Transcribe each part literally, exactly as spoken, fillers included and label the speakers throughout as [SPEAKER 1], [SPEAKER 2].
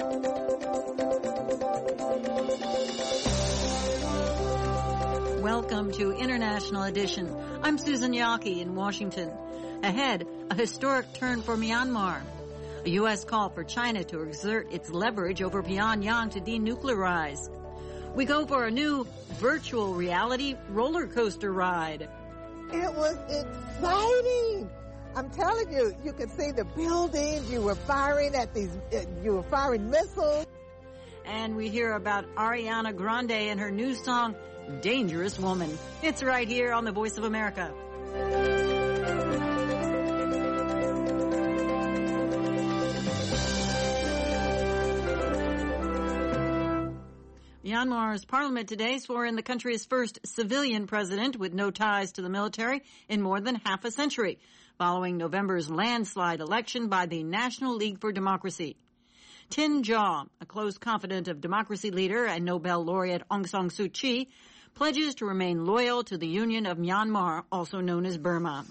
[SPEAKER 1] Welcome to International Edition. I'm Susan Yockey in Washington. Ahead, a historic turn for Myanmar. A U S call for China to exert its leverage over Pyongyang to denuclearize. We go for a new virtual reality roller coaster ride.
[SPEAKER 2] It was exciting. I'm telling you, you could see the buildings. You were firing at these, you were firing missiles.
[SPEAKER 1] And we hear about Ariana Grande and her new song, Dangerous Woman. It's right here on the Voice of America. Myanmar's parliament today swore in the country's first civilian president with no ties to the military in more than half a century, following November's landslide election by the National League for Democracy. Tin Jaw, a close confidant of democracy leader and Nobel laureate Aung San Suu Kyi, pledges to remain loyal to the Union of Myanmar, also known as Burma.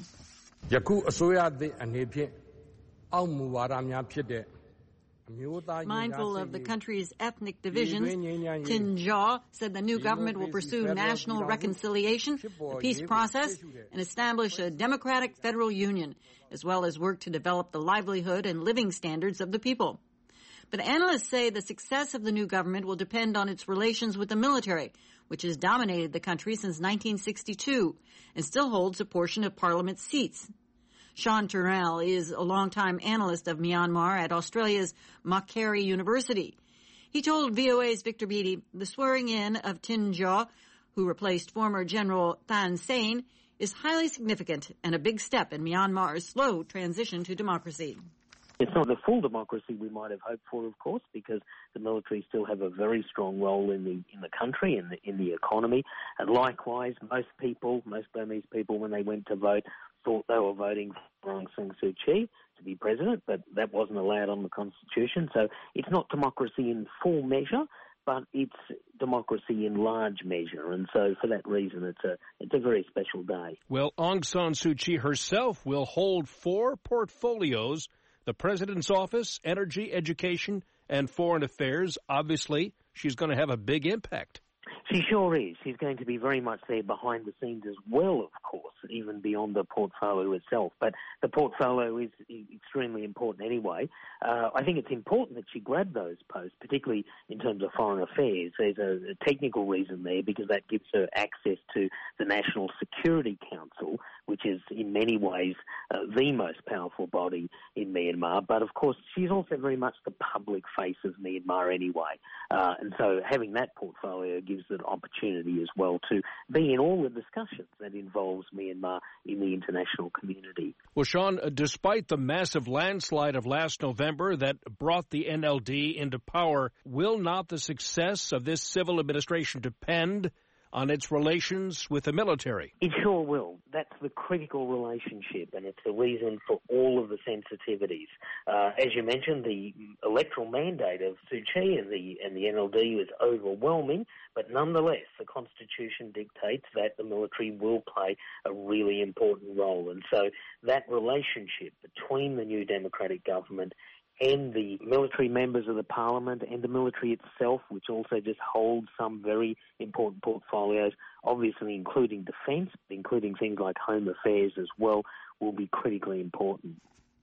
[SPEAKER 1] Mindful of the country's ethnic divisions, Tin Jaw said the new government will pursue national reconciliation, the peace process, and establish a democratic federal union, as well as work to develop the livelihood and living standards of the people. But analysts say the success of the new government will depend on its relations with the military, which has dominated the country since nineteen sixty-two and still holds a portion of parliament seats. Sean Turnell is a longtime analyst of Myanmar at Australia's Macquarie University. He told V O A's Victor Beattie the swearing-in of Tin Jaw, who replaced former General Thein Sein, is highly significant and a big step in Myanmar's slow transition to democracy.
[SPEAKER 3] It's not the full democracy we might have hoped for, of course, because the military still have a very strong role in the in the country, in the, in the economy. And likewise, most people, most Burmese people, when they went to vote, thought they were voting for Aung San Suu Kyi to be president, but that wasn't allowed on the Constitution. So it's not democracy in full measure, but it's democracy in large measure. And so for that reason, it's a it's a very special day.
[SPEAKER 4] Well, Aung San Suu Kyi herself will hold four portfolios: the President's Office, Energy, Education, and Foreign Affairs. Obviously, she's going to have a big impact.
[SPEAKER 3] She sure is. She's going to be very much there behind the scenes as well, of course, even beyond the portfolio itself. But the portfolio is extremely important anyway. Uh, I think it's important that she grabbed those posts, particularly in terms of foreign affairs. There's a, a technical reason there because that gives her access to the National Security Council, which is in many ways uh, the most powerful body in Myanmar. But of course, she's also very much the public face of Myanmar anyway. Uh, and so having that portfolio gives an opportunity as well to be in all the discussions that involves Myanmar in the international community.
[SPEAKER 4] Well, Sean, despite the massive landslide of last November that brought the N L D into power, will not the success of this civil administration depend on its relations with the military?
[SPEAKER 3] It sure will. That's the critical relationship, and it's the reason for all of the sensitivities. Uh, as you mentioned, the electoral mandate of Suu Kyi and the, and the N L D was overwhelming, but nonetheless, the Constitution dictates that the military will play a really important role. And so that relationship between the new democratic government and the military members of the parliament and the military itself, which also just holds some very important portfolios, obviously including defence, including things like home affairs as well, will be critically important.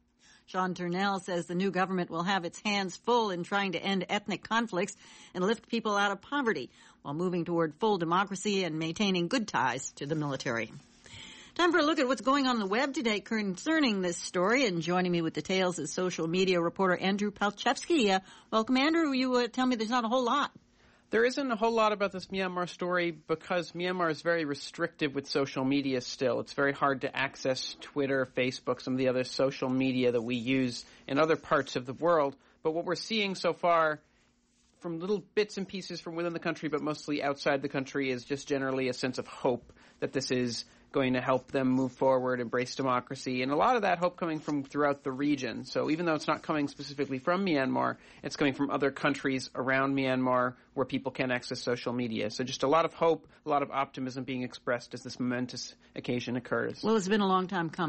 [SPEAKER 1] Sean Turnell says the new government will have its hands full in trying to end ethnic conflicts and lift people out of poverty while moving toward full democracy and maintaining good ties to the military. Time for a look at what's going on on the web today concerning this story. And joining me with details is social media reporter Andrew Palchevsky. Uh, welcome, Andrew. You uh, tell me there's not a whole lot.
[SPEAKER 5] There isn't a whole lot about this Myanmar story because Myanmar is very restrictive with social media still. It's very hard to access Twitter, Facebook, some of the other social media that we use in other parts of the world. But what we're seeing so far from little bits and pieces from within the country, but mostly outside the country, is just generally a sense of hope that this is going to help them move forward, embrace democracy, and a lot of that hope coming from throughout the region. So even though it's not coming specifically from Myanmar, it's coming from other countries around Myanmar where people can access social media. So just a lot of hope, a lot of optimism being expressed as this momentous occasion occurs.
[SPEAKER 1] Well, it's been a long time coming.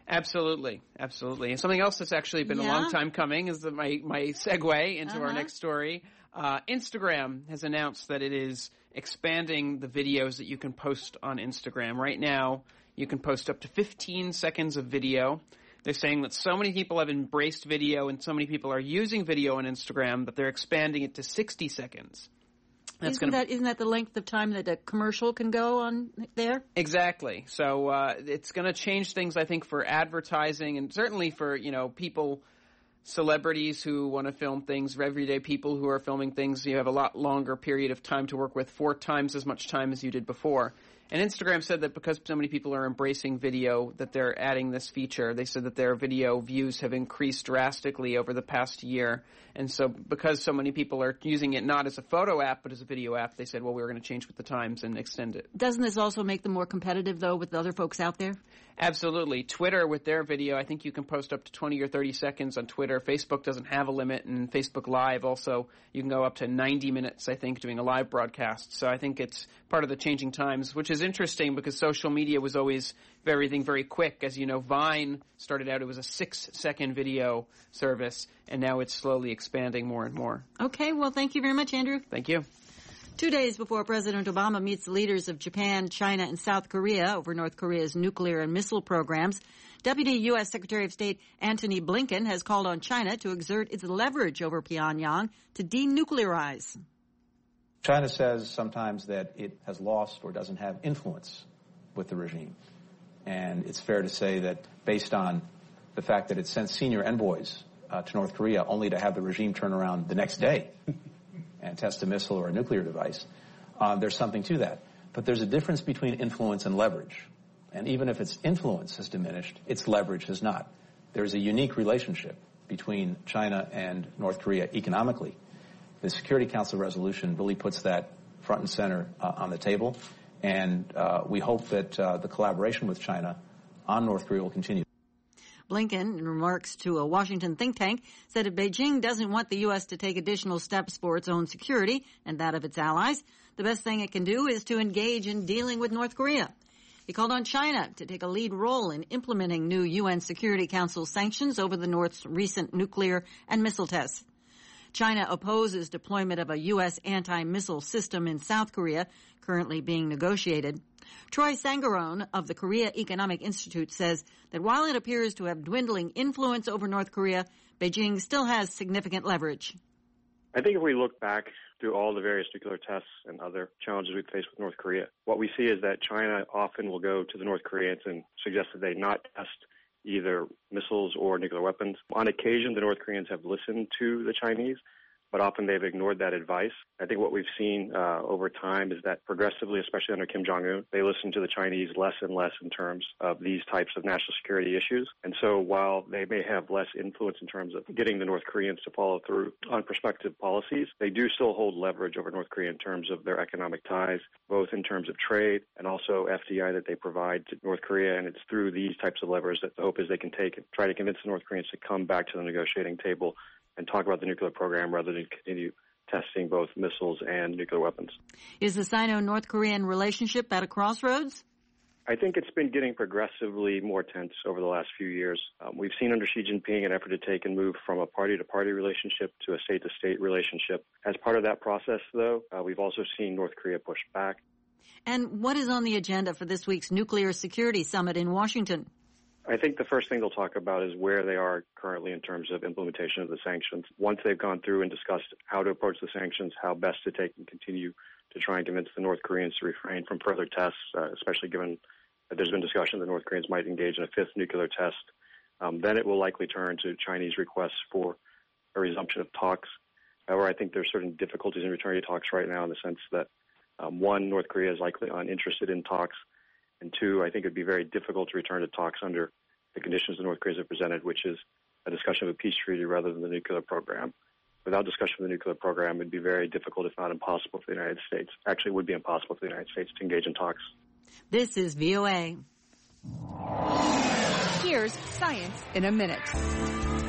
[SPEAKER 5] Absolutely, absolutely. And something else that's actually been yeah. a long time coming is the, my, my segue into uh-huh. our next story. Uh, Instagram has announced that it is expanding the videos that you can post on Instagram. Right now, you can post up to fifteen seconds of video. They're saying that so many people have embraced video and so many people are using video on Instagram that they're expanding it to sixty seconds. That's
[SPEAKER 1] isn't,
[SPEAKER 5] gonna...
[SPEAKER 1] that, isn't that the length of time that a commercial can go on there?
[SPEAKER 5] Exactly. So uh, it's going to change things, I think, for advertising and certainly for, you know, people, celebrities who want to film things, everyday people who are filming things. You have a lot longer period of time to work with, four times as much time as you did before. And Instagram said that because so many people are embracing video, that they're adding this feature. They said that their video views have increased drastically over the past year. And so because so many people are using it not as a photo app, but as a video app, they said, well, we're going to change with the times and extend it.
[SPEAKER 1] Doesn't this also make them more competitive, though, with the other folks out there?
[SPEAKER 5] Absolutely. Twitter, with their video, I think you can post up to twenty or thirty seconds on Twitter. Facebook doesn't have a limit, and Facebook Live also, you can go up to ninety minutes, I think, doing a live broadcast. So I think it's part of the changing times, which is interesting because social media was always everything very quick. As you know, Vine started out, it was a six-second video service, and now it's slowly expanding more and more.
[SPEAKER 1] Okay, well, thank you very much, Andrew.
[SPEAKER 5] Thank you.
[SPEAKER 1] Two days before President Obama meets the leaders of Japan, China, and South Korea over North Korea's nuclear and missile programs, Deputy U S Secretary of State Antony Blinken has called on China to exert its leverage over Pyongyang to denuclearize.
[SPEAKER 6] China says sometimes that it has lost or doesn't have influence with the regime. And it's fair to say that based on the fact that it sent senior envoys uh, to North Korea only to have the regime turn around the next day and test a missile or a nuclear device, uh, there's something to that. But there's a difference between influence and leverage. And even if its influence has diminished, its leverage has not. There's a unique relationship between China and North Korea economically. The Security Council resolution really puts that front and center uh, on the table. And uh, we hope that uh, the collaboration with China on North Korea will continue.
[SPEAKER 1] Blinken, in remarks to a Washington think tank, said if Beijing doesn't want the U S to take additional steps for its own security and that of its allies, the best thing it can do is to engage in dealing with North Korea. He called on China to take a lead role in implementing new U N Security Council sanctions over the North's recent nuclear and missile tests. China opposes deployment of a U S anti-missile system in South Korea, currently being negotiated. Troy Sangarone of the Korea Economic Institute says that while it appears to have dwindling influence over North Korea, Beijing still has significant leverage.
[SPEAKER 7] I think if we look back through all the various nuclear tests and other challenges we've faced with North Korea, what we see is that China often will go to the North Koreans and suggest that they not test either missiles or nuclear weapons. On occasion, the North Koreans have listened to the Chinese, but often they've ignored that advice. I think what we've seen uh, over time is that progressively, especially under Kim Jong-un, they listen to the Chinese less and less in terms of these types of national security issues. And so while they may have less influence in terms of getting the North Koreans to follow through on prospective policies, they do still hold leverage over North Korea in terms of their economic ties, both in terms of trade and also F D I that they provide to North Korea. And it's through these types of levers that the hope is they can take and try to convince the North Koreans to come back to the negotiating table and talk about the nuclear program rather than continue testing both missiles and nuclear weapons.
[SPEAKER 1] Is the Sino-North Korean relationship at a crossroads?
[SPEAKER 7] I think it's been getting progressively more tense over the last few years. Um, we've seen under Xi Jinping an effort to take and move from a party-to-party relationship to a state-to-state relationship. As part of that process, though, uh, we've also seen North Korea push back.
[SPEAKER 1] And what is on the agenda for this week's Nuclear Security Summit in Washington?
[SPEAKER 7] I think the first thing they'll talk about is where they are currently in terms of implementation of the sanctions. Once they've gone through and discussed how to approach the sanctions, how best to take and continue to try and convince the North Koreans to refrain from further tests, uh, especially given that there's been discussion that the North Koreans might engage in a fifth nuclear test, um, then it will likely turn to Chinese requests for a resumption of talks. However, I think there's certain difficulties in returning to talks right now in the sense that, um, one, North Korea is likely uninterested in talks. And two, I think it would be very difficult to return to talks under the conditions the North Koreans have presented, which is a discussion of a peace treaty rather than the nuclear program. Without discussion of the nuclear program, it would be very difficult, if not impossible, for the United States. Actually, it would be impossible for the United States to engage in talks.
[SPEAKER 1] This is V O A.
[SPEAKER 8] Here's Science in a Minute.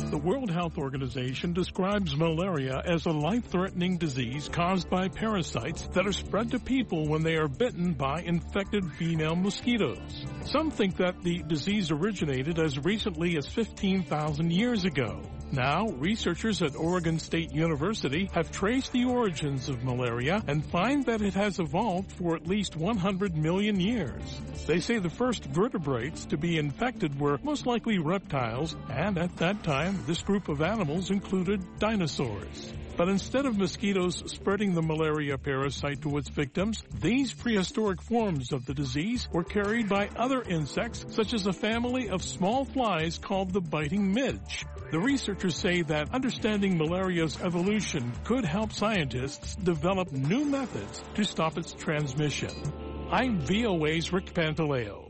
[SPEAKER 8] The World Health Organization describes malaria as a life-threatening disease caused by parasites that are spread to people when they are bitten by infected female mosquitoes. Some think that the disease originated as recently as fifteen thousand years ago. Now, researchers at Oregon State University have traced the origins of malaria and find that it has evolved for at least one hundred million years. They say the first vertebrates to be infected were most likely reptiles, and at that time, this group of animals included dinosaurs. But instead of mosquitoes spreading the malaria parasite to its victims, these prehistoric forms of the disease were carried by other insects, such as a family of small flies called the biting midge. The researchers say that understanding malaria's evolution could help scientists develop new methods to stop its transmission. I'm V O A's Rick Pantaleo.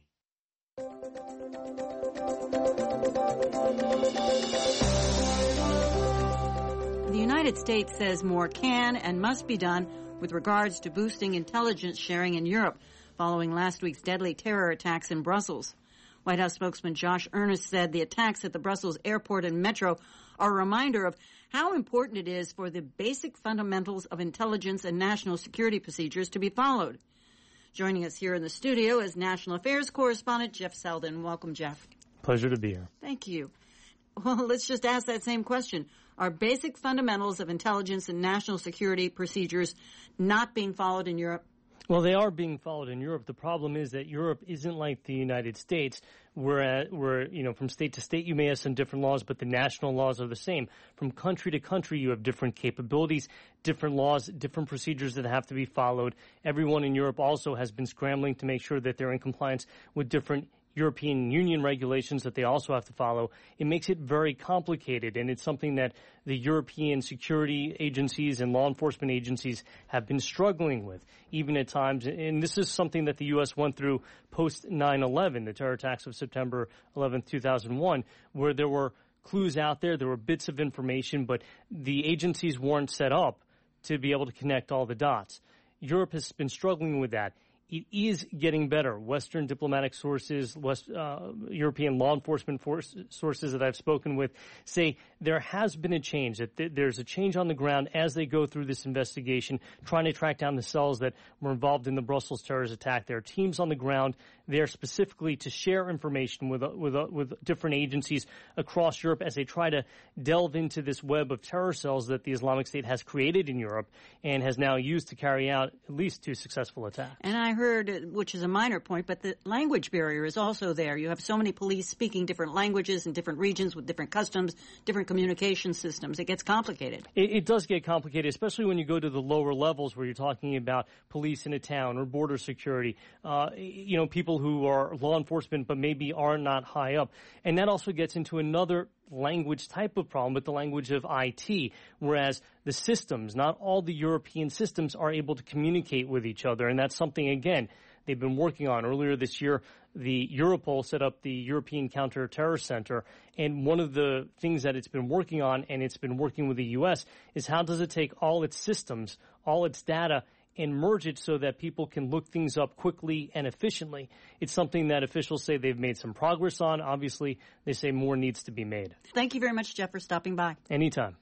[SPEAKER 1] The United States says more can and must be done with regards to boosting intelligence sharing in Europe following last week's deadly terror attacks in Brussels. White House spokesman Josh Earnest said the attacks at the Brussels airport and metro are a reminder of how important it is for the basic fundamentals of intelligence and national security procedures to be followed. Joining us here in the studio is National Affairs correspondent Jeff Selden. Welcome, Jeff.
[SPEAKER 9] Pleasure to be here.
[SPEAKER 1] Thank you. Well, let's just ask that same question. Are basic fundamentals of intelligence and national security procedures not being followed in Europe?
[SPEAKER 9] Well, they are being followed in Europe. The problem is that Europe isn't like the United States, where, where, you know, from state to state you may have some different laws, but the national laws are the same. From country to country you have different capabilities, different laws, different procedures that have to be followed. Everyone in Europe also has been scrambling to make sure that they're in compliance with different European Union regulations that they also have to follow. It makes it very complicated, and it's something that the European security agencies and law enforcement agencies have been struggling with, even at times. And this is something that the U S went through post nine eleven, the terror attacks of September eleventh, two thousand one, where there were clues out there, there were bits of information, but the agencies weren't set up to be able to connect all the dots. Europe has been struggling with that. It is getting better. Western diplomatic sources, West, uh, European law enforcement force, sources that I've spoken with say there has been a change, that th- there's a change on the ground as they go through this investigation, trying to track down the cells that were involved in the Brussels terrorist attack. There are teams on the ground there specifically to share information with, uh, with, uh, with different agencies across Europe as they try to delve into this web of terror cells that the Islamic State has created in Europe and has now used to carry out at least two successful attacks.
[SPEAKER 1] And I heard, which is a minor point, but the language barrier is also there. You have so many police speaking different languages in different regions with different customs, different communication systems. It gets complicated.
[SPEAKER 9] It, it does get complicated, especially when you go to the lower levels where you're talking about police in a town or border security, uh, you know, people who are law enforcement but maybe are not high up. And that also gets into another language type of problem with the language of I T, whereas the systems, not all the European systems are able to communicate with each other. And that's something, again, they've been working on. Earlier this year, the Europol set up the European Counter-Terror Center. And one of the things that it's been working on, and it's been working with the U S, is how does it take all its systems, all its data, and merge it so that people can look things up quickly and efficiently. It's something that officials say they've made some progress on. Obviously, they say more needs to be made.
[SPEAKER 1] Thank you very much, Jeff, for stopping by.
[SPEAKER 9] Anytime.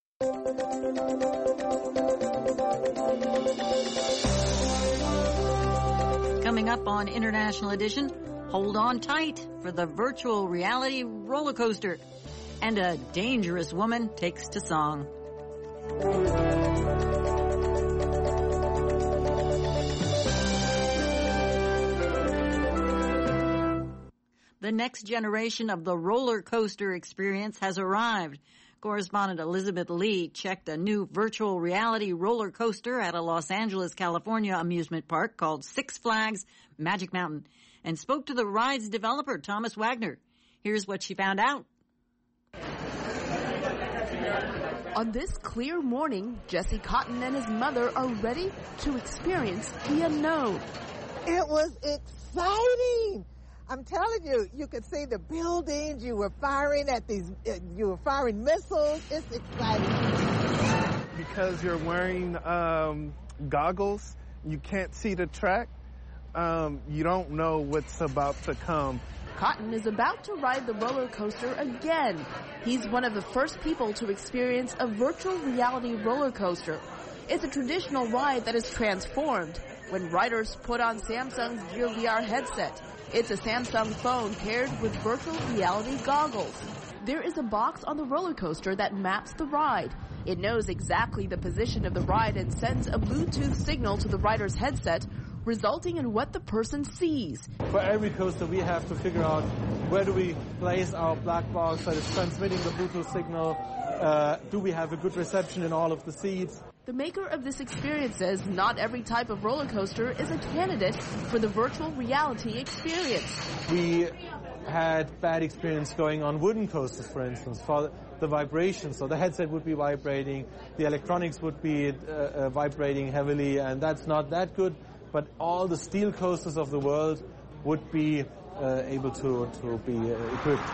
[SPEAKER 1] Coming up on International Edition, hold on tight for the virtual reality roller coaster. And a dangerous woman takes to song. The next generation of the roller coaster experience has arrived. Correspondent Elizabeth Lee checked a new virtual reality roller coaster at a Los Angeles, California amusement park called Six Flags Magic Mountain and spoke to the ride's developer, Thomas Wagner. Here's what she found out.
[SPEAKER 10] On this clear morning, Jesse Cotton and his mother are ready to experience the unknown.
[SPEAKER 2] It was exciting. I'm telling you, you could see the buildings. You were firing at these, uh, you were firing missiles. It's exciting.
[SPEAKER 11] Because you're wearing um, goggles, you can't see the track. Um, you don't know what's about to come.
[SPEAKER 10] Cotton is about to ride the roller coaster again. He's one of the first people to experience a virtual reality roller coaster. It's a traditional ride that is transformed when riders put on Samsung's Gear V R headset. It's a Samsung phone paired with virtual reality goggles. There is a box on the roller coaster that maps the ride. It knows exactly the position of the ride and sends a Bluetooth signal to the rider's headset, resulting in what the person sees.
[SPEAKER 12] For every coaster, we have to figure out where do we place our black box that is transmitting the Bluetooth signal. Uh, do we have a good reception in all of the seats?
[SPEAKER 10] The maker of this experience says not every type of roller coaster is a candidate for the virtual reality experience.
[SPEAKER 12] We had bad experience going on wooden coasters, for instance, for the vibration. So the headset would be vibrating, the electronics would be uh, uh, vibrating heavily, and that's not that good. But all the steel coasters of the world would be uh, able to, to be uh, equipped.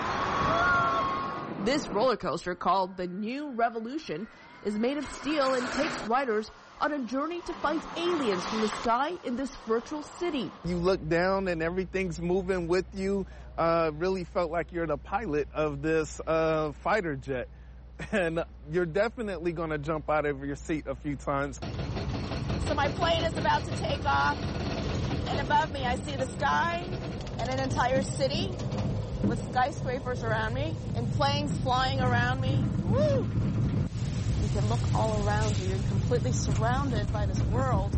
[SPEAKER 10] This roller coaster, called the New Revolution, is made of steel and takes riders on a journey to fight aliens from the sky in this virtual city.
[SPEAKER 11] You look down and everything's moving with you. Uh, really felt like you're the pilot of this uh, fighter jet. And you're definitely going to jump out of your seat a few times.
[SPEAKER 13] So my plane is about to take off, and above me I see the sky and an entire city with skyscrapers around me and planes flying around me. Woo! You can look all around you. You're completely surrounded by this world.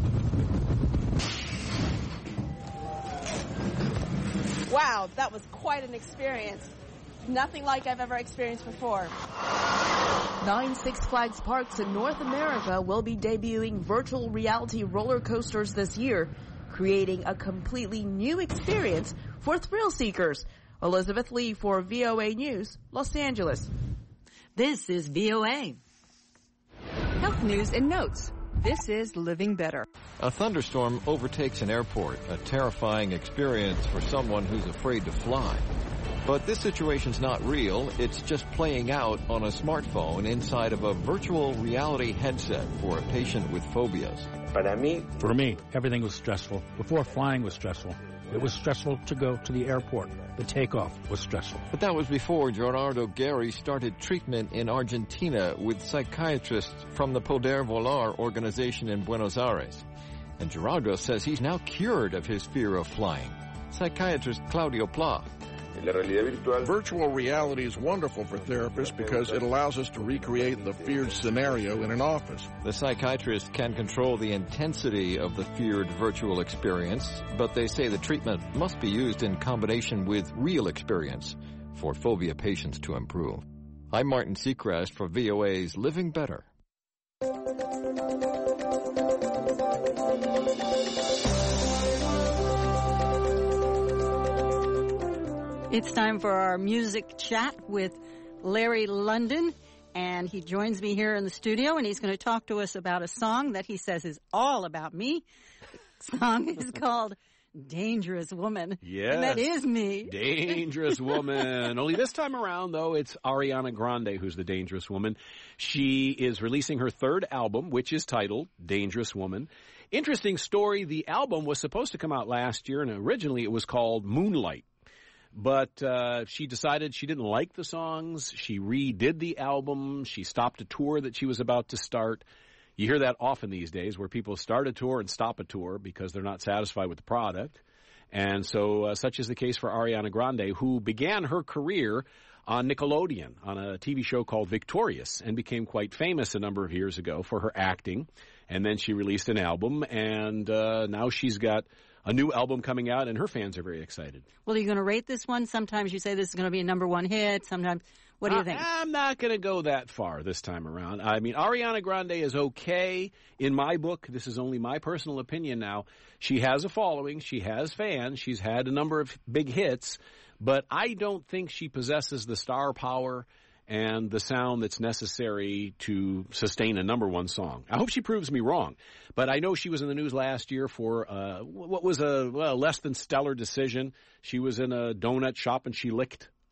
[SPEAKER 13] Wow, that was quite an experience. Nothing like I've ever experienced before.
[SPEAKER 10] Nine Six Flags parks in North America will be debuting virtual reality roller coasters this year, creating a completely new experience for thrill seekers. Elizabeth Lee for V O A News, Los Angeles.
[SPEAKER 1] This is V O A.
[SPEAKER 14] Health news and notes. This is Living Better.
[SPEAKER 15] A thunderstorm overtakes an airport, a terrifying experience for someone who's afraid to fly. But this situation's not real. It's just playing out on a smartphone inside of a virtual reality headset for a patient with phobias.
[SPEAKER 16] For me, everything was stressful. Before flying was stressful. It was stressful to go to the airport. The takeoff was stressful.
[SPEAKER 15] But that was before Gerardo Gary started treatment in Argentina with psychiatrists from the Poder Volar organization in Buenos Aires. And Gerardo says he's now cured of his fear of flying. Psychiatrist Claudio Pla.
[SPEAKER 17] Virtual reality is wonderful for therapists because it allows us to recreate the feared scenario in an office.
[SPEAKER 15] The psychiatrist can control the intensity of the feared virtual experience, but they say the treatment must be used in combination with real experience for phobia patients to improve. I'm Martin Seacrest for V O A's Living Better.
[SPEAKER 1] It's time for our music chat with Larry London, and he joins me here in the studio, and he's going to talk to us about a song that he says is all about me. The song is called Dangerous Woman.
[SPEAKER 18] Yes.
[SPEAKER 1] And that is me.
[SPEAKER 18] Dangerous Woman. Only this time around, though, it's Ariana Grande who's the dangerous woman. She is releasing her third album, which is titled Dangerous Woman. Interesting story. The album was supposed to come out last year, and originally it was called Moonlight. But uh, she decided she didn't like the songs. She redid the album. She stopped a tour that she was about to start. You hear that often these days where people start a tour and stop a tour because they're not satisfied with the product. And so uh, such is the case for Ariana Grande, who began her career on Nickelodeon on a T V show called Victorious and became quite famous a number of years ago for her acting. And then she released an album, and uh, now she's got a new album coming out, and her fans are very excited.
[SPEAKER 1] Well, are you going to rate this one? Sometimes you say this is going to be a number one hit. Sometimes, what do you think?
[SPEAKER 18] I, I'm not going to go that far this time around. I mean, Ariana Grande is okay in my book. This is only my personal opinion now. She has a following. She has fans. She's had a number of big hits. But I don't think she possesses the star power and the sound that's necessary to sustain a number one song. I hope she proves me wrong. But I know she was in the news last year for uh, what was a well, less than stellar decision. She was in a donut shop and she licked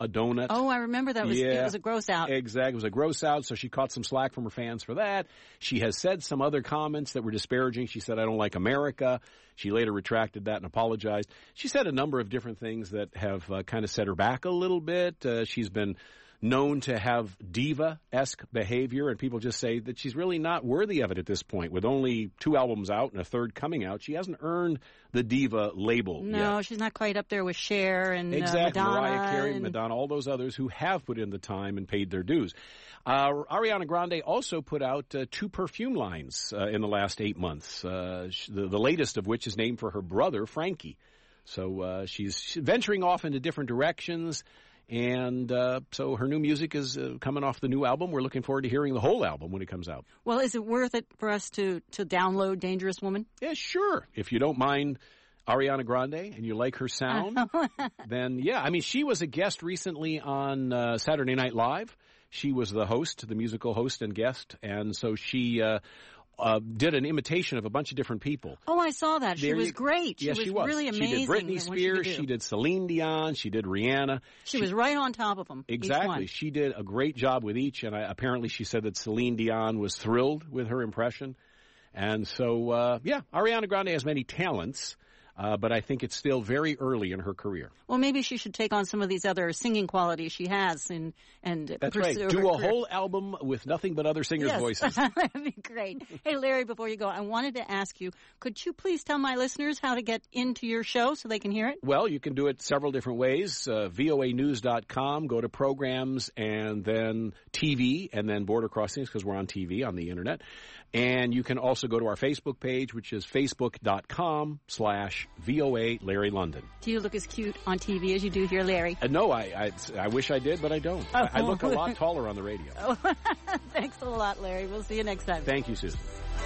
[SPEAKER 18] a donut.
[SPEAKER 1] Oh, I remember that. Was,
[SPEAKER 18] yeah,
[SPEAKER 1] it was a gross out.
[SPEAKER 18] Exactly. It was a gross out, so she caught some slack from her fans for that. She has said some other comments that were disparaging. She said, I don't like America. She later retracted that and apologized. She said a number of different things that have uh, kind of set her back a little bit. Uh, she's been known to have diva-esque behavior, and people just say that she's really not worthy of it at this point. With only two albums out and a third coming out, she hasn't earned the diva label
[SPEAKER 1] No,
[SPEAKER 18] yet.
[SPEAKER 1] she's not quite up there with Cher and
[SPEAKER 18] Exactly.
[SPEAKER 1] uh, Madonna.
[SPEAKER 18] Mariah Carey,
[SPEAKER 1] and...
[SPEAKER 18] Madonna, all those others who have put in the time and paid their dues. Uh, Ariana Grande also put out uh, two perfume lines uh, in the last eight months, uh, the, the latest of which is named for her brother, Frankie. So uh, she's venturing off into different directions. And uh, so her new music is uh, coming off the new album. We're looking forward to hearing the whole album when it comes out.
[SPEAKER 1] Well, is it worth it for us to, to download Dangerous Woman?
[SPEAKER 18] Yeah, sure. If you don't mind Ariana Grande and you like her sound, then yeah. I mean, she was a guest recently on uh, Saturday Night Live. She was the host, the musical host and guest. And so she... Uh, Uh, did an imitation of a bunch of different people.
[SPEAKER 1] Oh, I saw that. She
[SPEAKER 18] There
[SPEAKER 1] was
[SPEAKER 18] you,
[SPEAKER 1] great. She
[SPEAKER 18] yes,
[SPEAKER 1] was,
[SPEAKER 18] she was
[SPEAKER 1] really amazing.
[SPEAKER 18] She did Britney
[SPEAKER 1] at what
[SPEAKER 18] Spears.
[SPEAKER 1] She,
[SPEAKER 18] she did Celine Dion. She did Rihanna.
[SPEAKER 1] She,
[SPEAKER 18] she
[SPEAKER 1] was right on top of them.
[SPEAKER 18] Exactly. She did a great job with each, and I, apparently she said that Celine Dion was thrilled with her impression. And so, uh, yeah, Ariana Grande has many talents. Uh, but I think it's still very early in her career.
[SPEAKER 1] Well, maybe she should take on some of these other singing qualities she has and and
[SPEAKER 18] That's
[SPEAKER 1] pursue
[SPEAKER 18] right. Do a
[SPEAKER 1] career.
[SPEAKER 18] whole album with nothing but other singers'
[SPEAKER 1] yes.
[SPEAKER 18] voices.
[SPEAKER 1] That'd be great. Hey, Larry, before you go, I wanted to ask you, could you please tell my listeners how to get into your show so they can hear it?
[SPEAKER 18] Well, you can do it several different ways. Uh, V O A news dot com, go to programs, and then T V, and then Border Crossings, because we're on T V on the Internet. And you can also go to our Facebook page, which is facebook.com slash VOA Larry London.
[SPEAKER 1] Do you look as cute on T V as you do here, Larry?
[SPEAKER 18] Uh, no, I, I I wish I did, but I don't.
[SPEAKER 1] Oh.
[SPEAKER 18] I, I look a lot taller on the radio.
[SPEAKER 1] Oh, thanks a lot, Larry. We'll see you next time.
[SPEAKER 18] Thank you, Susan.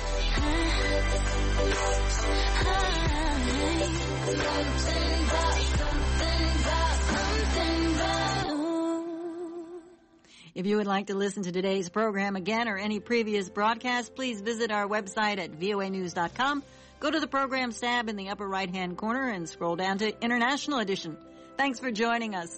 [SPEAKER 1] If you would like to listen to today's program again or any previous broadcast, please visit our website at V O A news dot com. Go to the Programs tab in the upper right-hand corner and scroll down to International Edition. Thanks for joining us.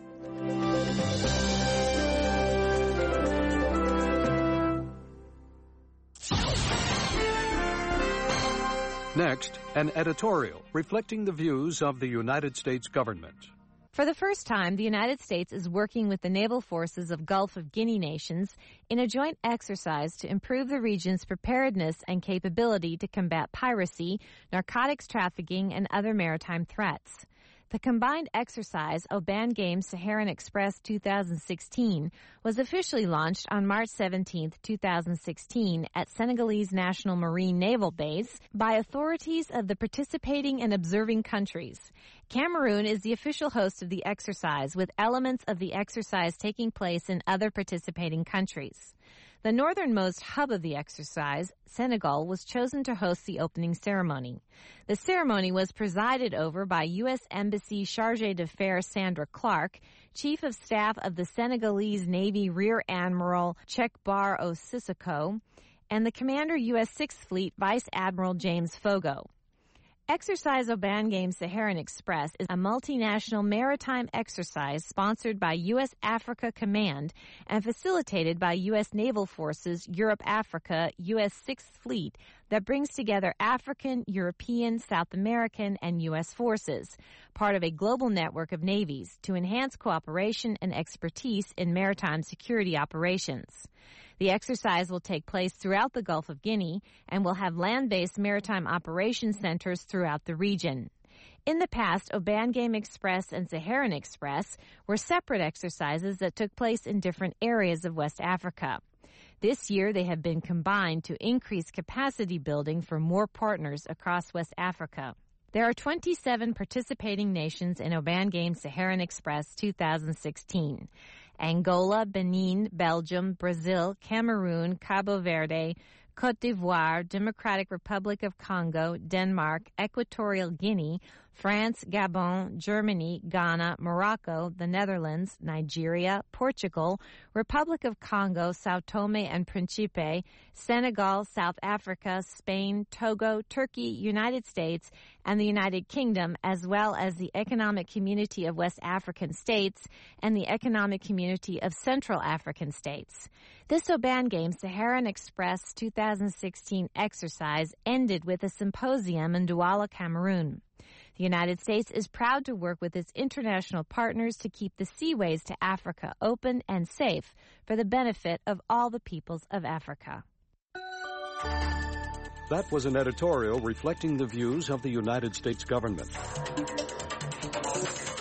[SPEAKER 19] Next, an editorial reflecting the views of the United States government.
[SPEAKER 20] For the first time, the United States is working with the naval forces of Gulf of Guinea nations in a joint exercise to improve the region's preparedness and capability to combat piracy, narcotics trafficking, and other maritime threats. The combined exercise, Oban Games Saharan Express two thousand sixteen, was officially launched on March seventeenth, two thousand sixteen at Senegalese National Marine Naval Base by authorities of the participating and observing countries. Cameroon is the official host of the exercise, with elements of the exercise taking place in other participating countries. The northernmost hub of the exercise, Senegal, was chosen to host the opening ceremony. The ceremony was presided over by U S Embassy Chargé d'Affaires Sandra Clark, Chief of Staff of the Senegalese Navy Rear Admiral Chekbar Osisako, and the Commander U S sixth Fleet Vice Admiral James Fogo. Exercise Oban Games Saharan Express is a multinational maritime exercise sponsored by U S Africa Command and facilitated by U S Naval Forces Europe-Africa U S sixth Fleet that brings together African, European, South American, and U S forces, part of a global network of navies, to enhance cooperation and expertise in maritime security operations. The exercise will take place throughout the Gulf of Guinea and will have land-based maritime operations centers throughout the region. In the past, Oban Game Express and Saharan Express were separate exercises that took place in different areas of West Africa. This year, they have been combined to increase capacity building for more partners across West Africa. There are twenty-seven participating nations in Oban Game Saharan Express two thousand sixteen. Angola, Benin, Belgium, Brazil, Cameroon, Cabo Verde, Côte d'Ivoire, Democratic Republic of Congo, Denmark, Equatorial Guinea, France, Gabon, Germany, Ghana, Morocco, the Netherlands, Nigeria, Portugal, Republic of Congo, Sao Tome and Principe, Senegal, South Africa, Spain, Togo, Turkey, United States, and the United Kingdom, as well as the Economic Community of West African States and the Economic Community of Central African States. This Oban Games Saharan Express two thousand sixteen exercise ended with a symposium in Douala, Cameroon. The United States is proud to work with its international partners to keep the seaways to Africa open and safe for the benefit of all the peoples of Africa.
[SPEAKER 19] That was an editorial reflecting the views of the United States government.